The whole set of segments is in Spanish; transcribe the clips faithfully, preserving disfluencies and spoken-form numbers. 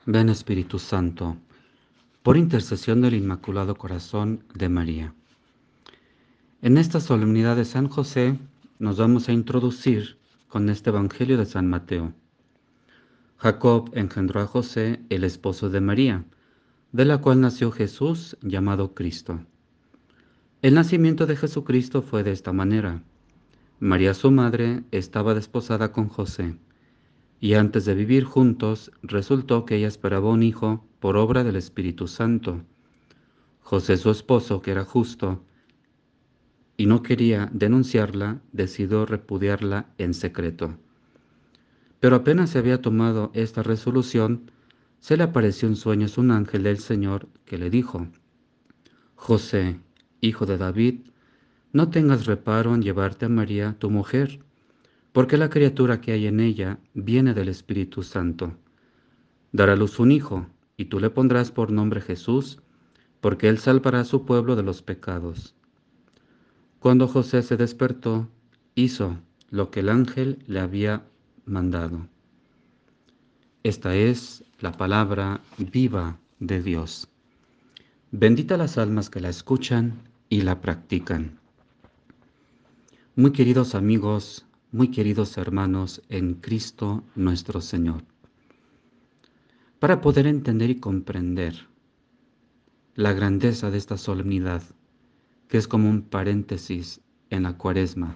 Ven Espíritu Santo, por intercesión del Inmaculado Corazón de María. En esta solemnidad de San José nos vamos a introducir con este Evangelio de San Mateo. Jacob engendró a José, el esposo de María, de la cual nació Jesús, llamado Cristo. El nacimiento de Jesucristo fue de esta manera. María, su madre, estaba desposada con José, y antes de vivir juntos, resultó que ella esperaba un hijo por obra del Espíritu Santo. José, su esposo, que era justo y no quería denunciarla, decidió repudiarla en secreto. Pero apenas se había tomado esta resolución, se le apareció en sueños un ángel del Señor que le dijo: José, hijo de David, no tengas reparo en llevarte a María, tu mujer, porque la criatura que hay en ella viene del Espíritu Santo. Dará a luz un hijo, y tú le pondrás por nombre Jesús, porque él salvará a su pueblo de los pecados. Cuando José se despertó, hizo lo que el ángel le había mandado. Esta es la palabra viva de Dios. Bendita las almas que la escuchan y la practican. Muy queridos amigos, muy queridos hermanos en Cristo nuestro Señor, para poder entender y comprender la grandeza de esta solemnidad, que es como un paréntesis en la Cuaresma,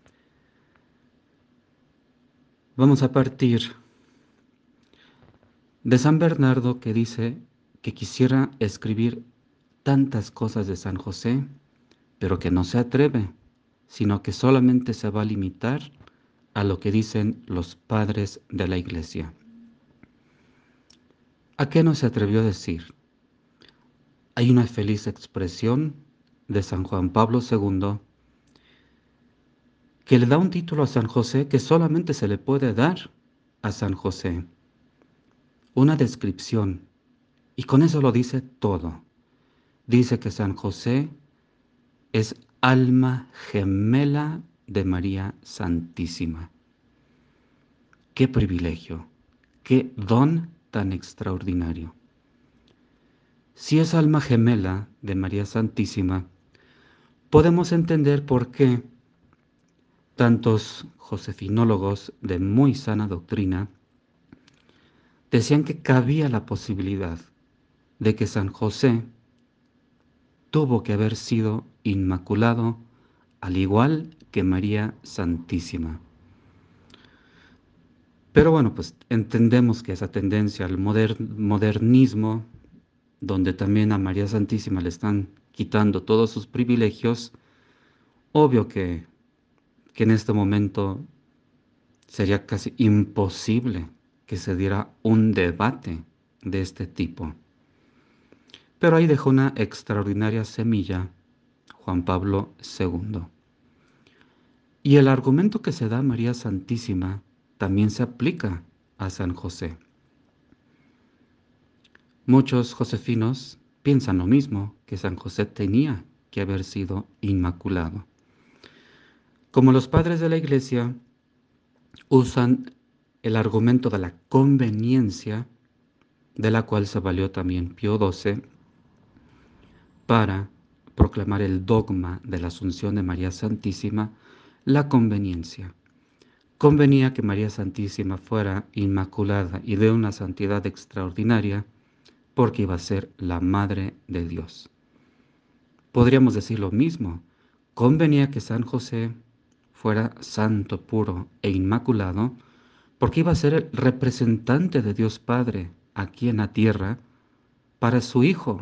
vamos a partir de San Bernardo, que dice que quisiera escribir tantas cosas de San José, pero que no se atreve, sino que solamente se va a limitar a lo que dicen los padres de la Iglesia. ¿A qué no se atrevió a decir? Hay una feliz expresión de San Juan Pablo segundo que le da un título a San José que solamente se le puede dar a San José. Una descripción, y con eso lo dice todo. Dice que San José es alma gemela de María Santísima. ¡Qué privilegio! ¡Qué don tan extraordinario! Si es alma gemela de María Santísima, podemos entender por qué tantos josefinólogos de muy sana doctrina decían que cabía la posibilidad de que San José tuvo que haber sido inmaculado al igual que María Santísima. Pero bueno, pues entendemos que esa tendencia al moder- modernismo, donde también a María Santísima le están quitando todos sus privilegios, obvio que, que en este momento sería casi imposible que se diera un debate de este tipo. Pero ahí dejó una extraordinaria semilla Juan Pablo segundo. Y el argumento que se da a María Santísima también se aplica a San José. Muchos josefinos piensan lo mismo, que San José tenía que haber sido inmaculado. Como los padres de la Iglesia usan el argumento de la conveniencia, de la cual se valió también Pío doce, para proclamar el dogma de la Asunción de María Santísima, la conveniencia. Convenía que María Santísima fuera inmaculada y de una santidad extraordinaria, porque iba a ser la Madre de Dios. Podríamos decir lo mismo. Convenía que San José fuera santo, puro e inmaculado, porque iba a ser el representante de Dios Padre aquí en la tierra para su Hijo.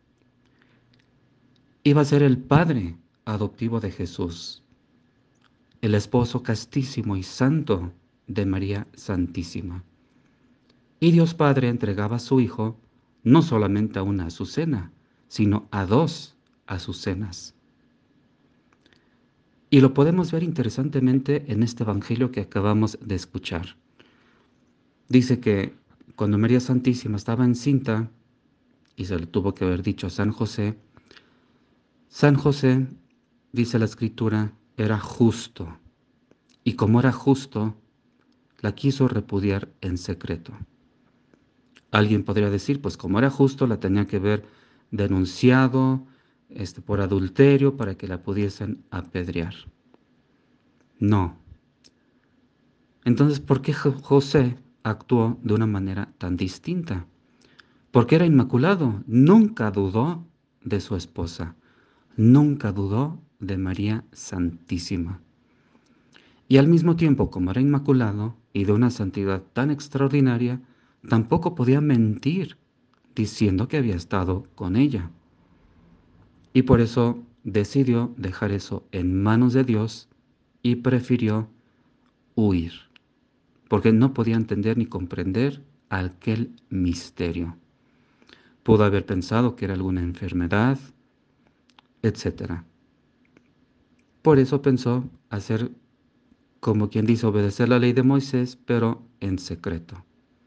Iba a ser el Padre adoptivo de Jesús, el esposo castísimo y santo de María Santísima. Y Dios Padre entregaba a su Hijo no solamente a una azucena, sino a dos azucenas. Y lo podemos ver interesantemente en este Evangelio que acabamos de escuchar. Dice que cuando María Santísima estaba encinta, y se le tuvo que haber dicho a San José, San José, dice la Escritura, era justo, y como era justo, la quiso repudiar en secreto. Alguien podría decir, pues como era justo, la tenía que haber denunciado este, por adulterio para que la pudiesen apedrear. No. Entonces, ¿por qué José actuó de una manera tan distinta? Porque era inmaculado, nunca dudó de su esposa, nunca dudó de María Santísima. Y al mismo tiempo, como era inmaculado y de una santidad tan extraordinaria, tampoco podía mentir diciendo que había estado con ella. Y por eso decidió dejar eso en manos de Dios y prefirió huir, porque no podía entender ni comprender aquel misterio. Pudo haber pensado que era alguna enfermedad, etcétera. Por eso pensó hacer, como quien dice, obedecer la ley de Moisés, pero en secreto.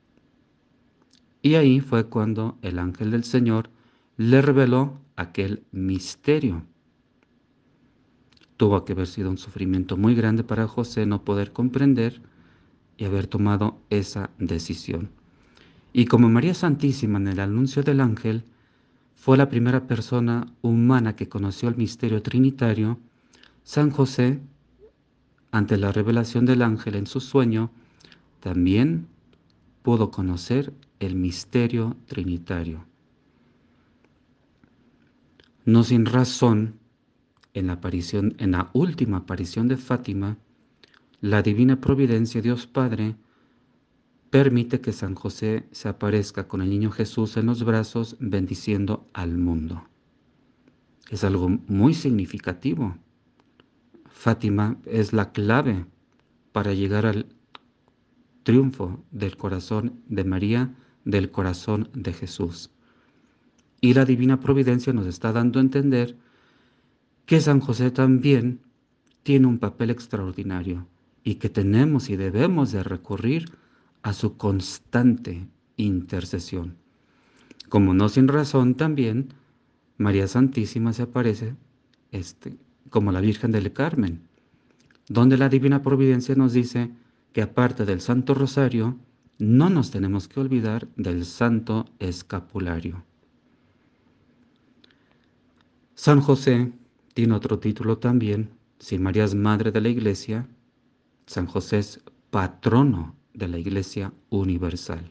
Y ahí fue cuando el ángel del Señor le reveló aquel misterio. Tuvo que haber sido un sufrimiento muy grande para José no poder comprender y haber tomado esa decisión. Y como María Santísima en el anuncio del ángel fue la primera persona humana que conoció el misterio trinitario, San José, ante la revelación del ángel en su sueño, también pudo conocer el misterio trinitario. No sin razón, en la aparición, en la última aparición de Fátima, la divina providencia Dios Padre permite que San José se aparezca con el niño Jesús en los brazos bendiciendo al mundo. Es algo muy significativo. Fátima es la clave para llegar al triunfo del corazón de María, del corazón de Jesús. Y la divina providencia nos está dando a entender que San José también tiene un papel extraordinario y que tenemos y debemos de recurrir a su constante intercesión. Como no sin razón también, María Santísima se aparece este, como la Virgen del Carmen, donde la Divina Providencia nos dice que aparte del Santo Rosario, no nos tenemos que olvidar del Santo Escapulario. San José tiene otro título también. Si María es Madre de la Iglesia, San José es patrono de la Iglesia Universal.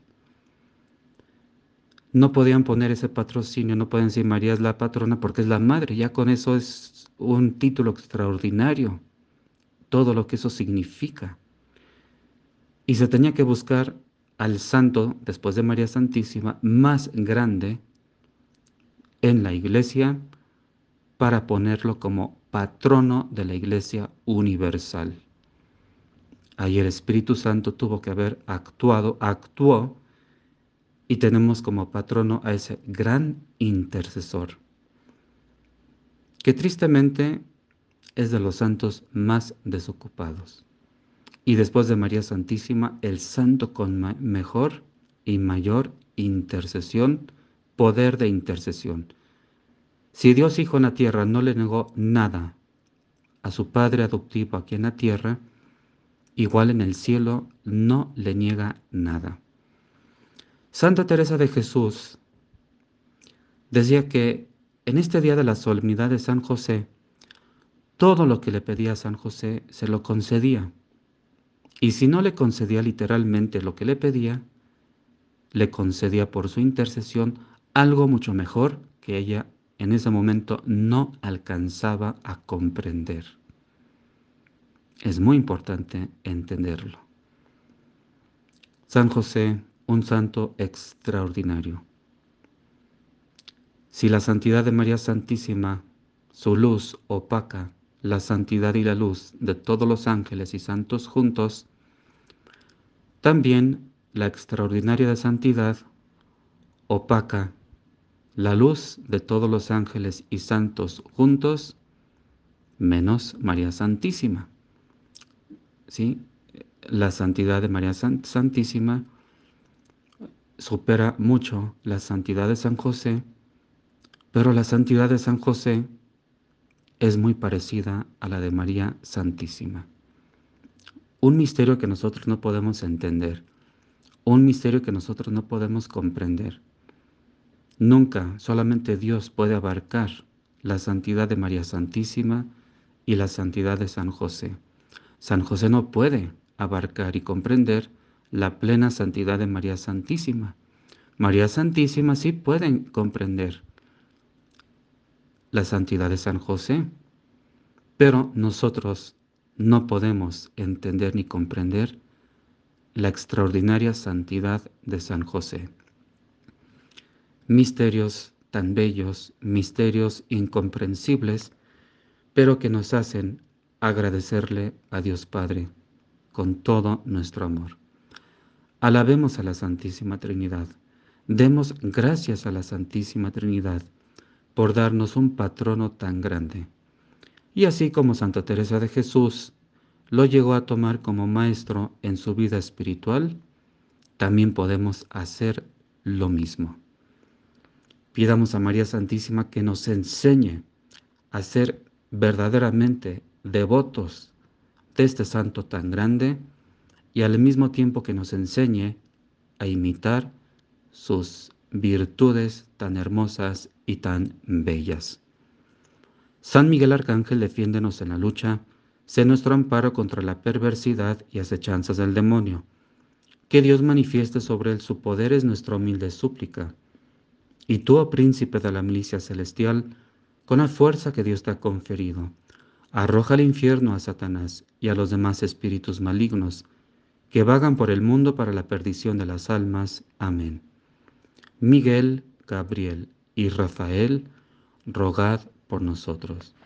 No podían poner ese patrocinio, no pueden decir María es la patrona porque es la madre, ya con eso es un título extraordinario, todo lo que eso significa. Y se tenía que buscar al santo, después de María Santísima, más grande en la Iglesia para ponerlo como patrono de la Iglesia Universal. Ahí el Espíritu Santo tuvo que haber actuado, actuó, y tenemos como patrono a ese gran intercesor, que tristemente es de los santos más desocupados. Y después de María Santísima, el santo con mejor y mayor intercesión, poder de intercesión. Si Dios Hijo en la tierra no le negó nada a su Padre adoptivo aquí en la tierra, igual en el cielo no le niega nada. Santa Teresa de Jesús decía que en este día de la solemnidad de San José, todo lo que le pedía a San José se lo concedía. Y si no le concedía literalmente lo que le pedía, le concedía por su intercesión algo mucho mejor que ella en ese momento no alcanzaba a comprender. Es muy importante entenderlo. San José, un santo extraordinario. Si la santidad de María Santísima, su luz opaca la santidad y la luz de todos los ángeles y santos juntos, también la extraordinaria de santidad opaca la luz de todos los ángeles y santos juntos, menos María Santísima. ¿Sí? La santidad de María Santísima supera mucho la santidad de San José, pero la santidad de San José es muy parecida a la de María Santísima. Un misterio que nosotros no podemos entender. un misterio que nosotros no podemos comprender. Nunca, solamente Dios puede abarcar la santidad de María Santísima y la santidad de San José. San José no puede abarcar y comprender la plena santidad de María Santísima. María Santísima sí puede comprender la santidad de San José, pero nosotros no podemos entender ni comprender la extraordinaria santidad de San José. Misterios tan bellos, misterios incomprensibles, pero que nos hacen agradecerle a Dios Padre con todo nuestro amor. Alabemos a la Santísima Trinidad. Demos gracias a la Santísima Trinidad por darnos un patrono tan grande. Y así como Santa Teresa de Jesús lo llegó a tomar como maestro en su vida espiritual, también podemos hacer lo mismo. Pidamos a María Santísima que nos enseñe a ser verdaderamente devotos de este santo tan grande y al mismo tiempo que nos enseñe a imitar sus virtudes tan hermosas y tan bellas. San Miguel Arcángel, defiéndenos en la lucha, sé nuestro amparo contra la perversidad y acechanzas del demonio. Que Dios manifieste sobre él su poder es nuestra humilde súplica. Y tú, oh príncipe de la milicia celestial, con la fuerza que Dios te ha conferido, arroja al infierno a Satanás y a los demás espíritus malignos que vagan por el mundo para la perdición de las almas. Amén. Miguel, Gabriel y Rafael, rogad por nosotros.